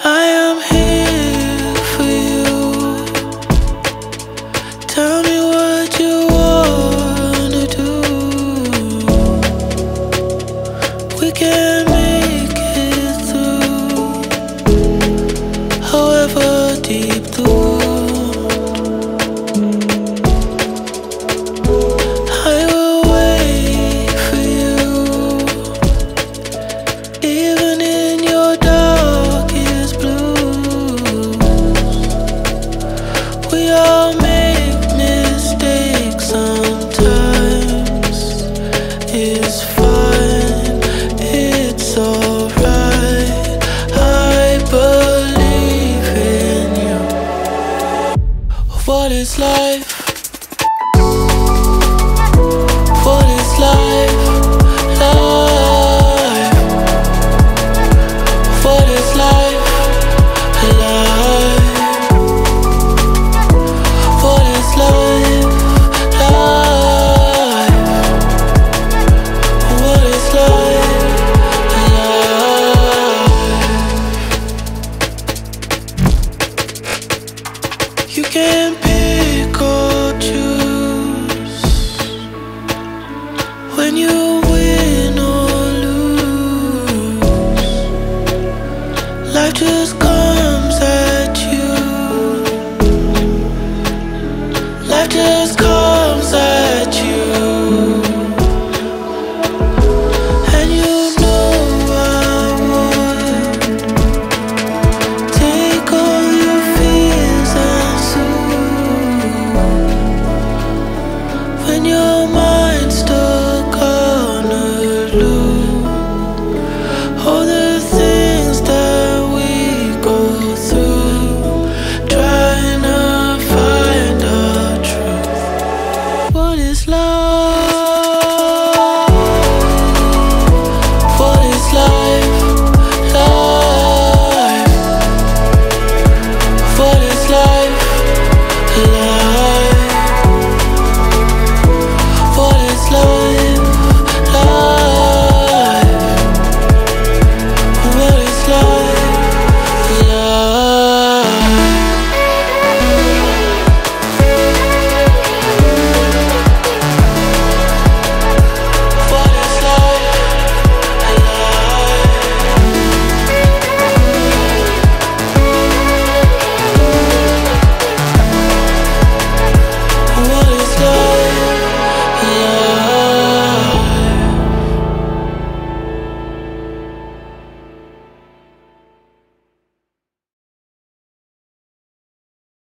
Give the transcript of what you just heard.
I am here for you. Tell me what you wanna do. We can make it through, however deep the wound. I will wait for you, even in your darkest blues. We all make mistakes sometimes. It's fine, it's alright. I believe in you. What is life? What is life? Life. What is life? Life. What is life? Life. What is life? Life. You can't pick or choose when you win or lose. Life just comes